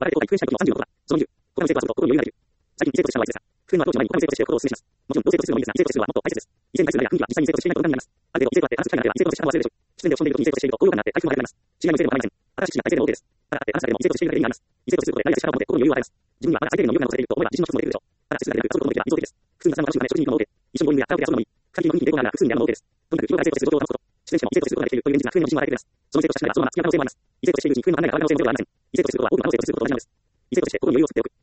我々で公開復縁した時の36は、その理由、他の異性とはすると心に余裕ができる。最近異性としての話ですが、復縁は当時の前に他の異性として心をお勧めします。もちろん同性とするのもいいですが、異性とするのはもっと大切です。異性に対する愛や雰囲気は実際に異性としてしないことになります。ある程度異性と会って話す機会があれば異性として話すでしょう。出演で落ち込んでいる時に異性としていると高揚感があって回復も早くなります。違いも異性でもありません。新しい知識が大勢でも OK です。ただあって話すだけでも異性としているだけで意味があります。異性とすることで何か力を持って心に余裕を与えます。自分にはまだ相手よりも良くなることができると思えば自信の一つも出てくるでしょう。ただ接するだけでなく、遊ぶこともできれば理想的です。普通に皆さんは楽しむため初心に行くのも OK。一緒にボーリングやカラオケで遊ぶのもいい。会議の雰囲気でどうなら普通にやるのも OK です。とにかく日頃から異性とする状況を保つこと。出演者も異性とすることができるという現実が復縁の自信を与えてくれます。その異性としたらそのまま付き合う可能性もあります。異性としているうちに復縁の可能性もあります。異性とすることは多くの可能性とすることと同じなんです。異性としている心に余裕を作っておく。